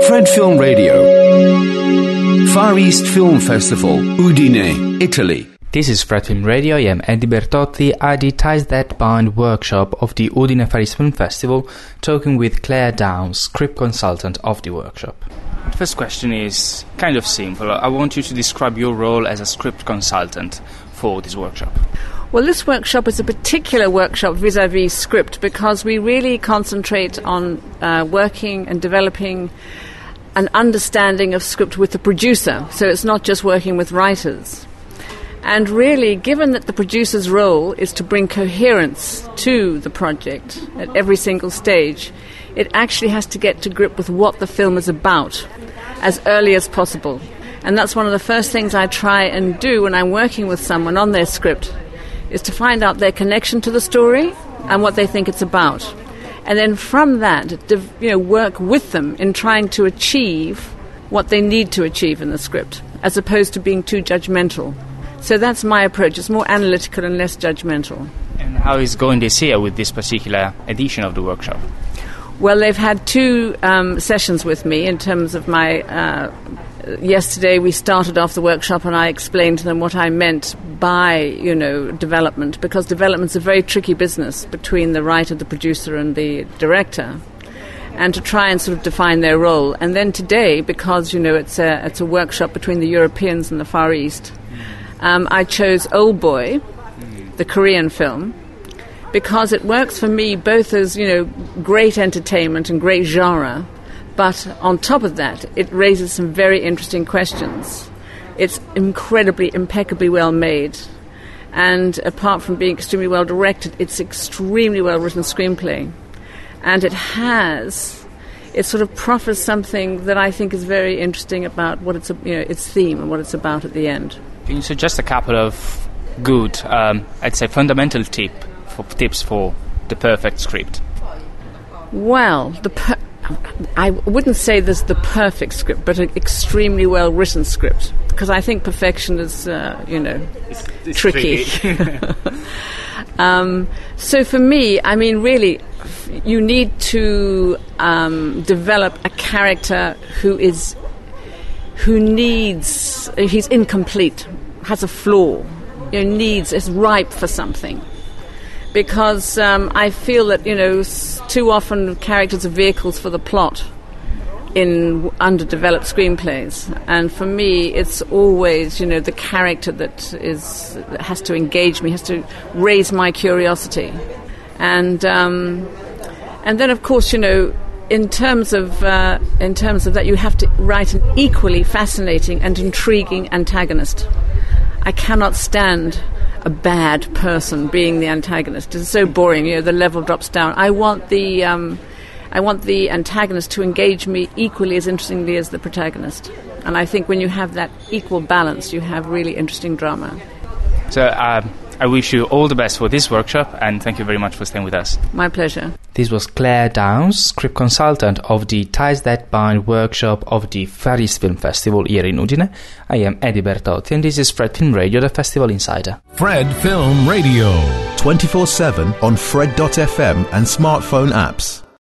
Fred Film Radio. Far East Film Festival, Udine, Italy. This is Fred Film Radio. I am Eddie Bertotti at the Ties That Bind workshop of the Udine Far East Film Festival, talking with Claire Downs, script consultant of the workshop. The first question is kind of simple. I want you to describe your role as a script consultant for this workshop. Well, this workshop is a particular workshop vis-à-vis script because we really concentrate on working and developing an understanding of script with the producer. So it's not just working with writers. And really, given that the producer's role is to bring coherence to the project at every single stage, it actually has to get to grip with what the film is about as early as possible. And that's one of the first things I try and do when I'm working with someone on their script, is to find out their connection to the story and what they think it's about. And then from that, work with them in trying to achieve what they need to achieve in the script, as opposed to being too judgmental. So that's my approach. It's more analytical and less judgmental. And how is going this year with this particular edition of the workshop? Well, they've had two sessions with me in terms of my... yesterday we started off the workshop and I explained to them what I meant by, development, because development's a very tricky business between the writer, the producer and the director, and to try and sort of define their role. And then today, because, it's a workshop between the Europeans and the Far East, I chose Old Boy, the Korean film, because it works for me both as, great entertainment and great genre, but on top of that, it raises some very interesting questions. It's impeccably well made. And apart from being extremely well directed, it's extremely well written screenplay. And it sort of proffers something that I think is very interesting about what its theme and what it's about at the end. Can you suggest a couple of good, I'd say fundamental tips for the perfect script? Well, I wouldn't say there's the perfect script, but an extremely well-written script, because I think perfection is, it's tricky. So for me, really, you need to develop a character he's incomplete, has a flaw, is ripe for something. Because I feel that, too often characters are vehicles for the plot in underdeveloped screenplays. And for me, it's always, the character that has to engage me, has to raise my curiosity. And then, of course, in terms of that, you have to write an equally fascinating and intriguing antagonist. I cannot stand a bad person being the antagonist. It's so boring. The level drops down. I want the antagonist to engage me equally as interestingly as the protagonist. And I think when you have that equal balance, you have really interesting drama. So I wish you all the best for this workshop, and thank you very much for staying with us. My pleasure. This was Claire Downs, script consultant of the Ties That Bind workshop of the Far East Film Festival here in Udine. I am Eddie Bertotti, and this is Fred Film Radio, the Festival Insider. Fred Film Radio. 24/7 on Fred.fm and smartphone apps.